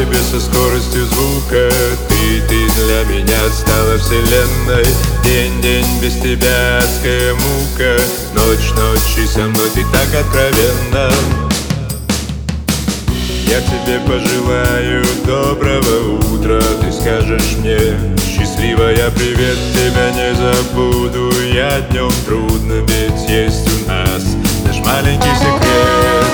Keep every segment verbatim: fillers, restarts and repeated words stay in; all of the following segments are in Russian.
тебе со скоростью звука. Ты, ты для меня стала вселенной. День, день без тебя адская мука. Ночь, ночь и со мной ты так откровенна. Я тебе пожелаю доброго утра. Ты скажешь мне счастливая привет. Тебя не забуду я днем трудно, ведь есть у нас наш маленький секрет.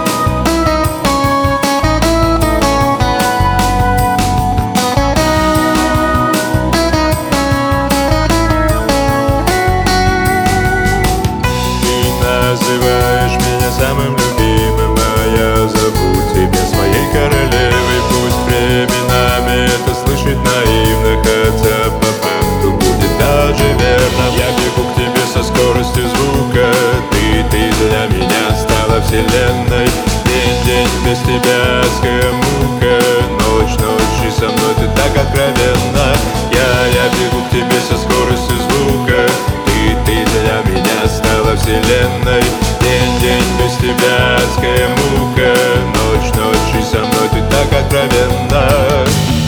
Называешь меня самым любимым, а я зову тебя своей королевой. Пусть временами это слышит наивно, хотя по факту будет даже верно. Я бегу к тебе со скоростью звука. Ты, ты для меня стала вселенной. День, день без тебя адская мука. Ночь, ночь и со мной ты так откровенна. Я, я бегу к тебе со скоростью звука. Ты, ты для меня стала вселенной. День, день без тебя адская мука. Ночь, ночь и со мной ты так откровенна.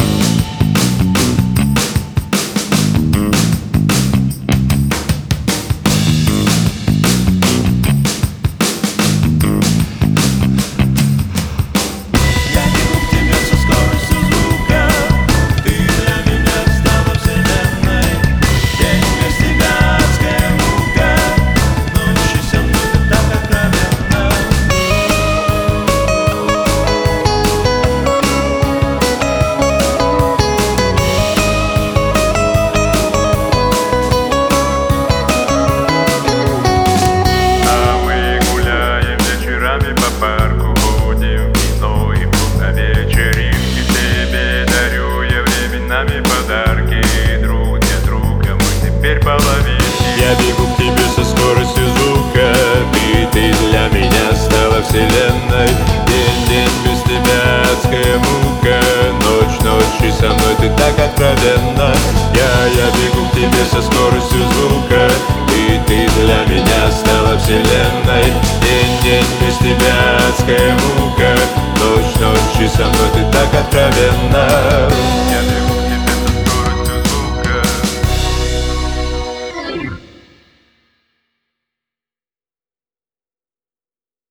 Подарки, друг для друга мы теперь половинки. Я бегу к тебе со скоростью звука. Ты, ты для меня стала вселенной. День, день без тебя адская мука. Ночь, ночь и со мной ты так откровенна. Я, я бегу к тебе со скоростью звука. Ты, ты для меня стала вселенной. День, день без тебя адская мука. Ночь, ночь и со мной ты так откровенна.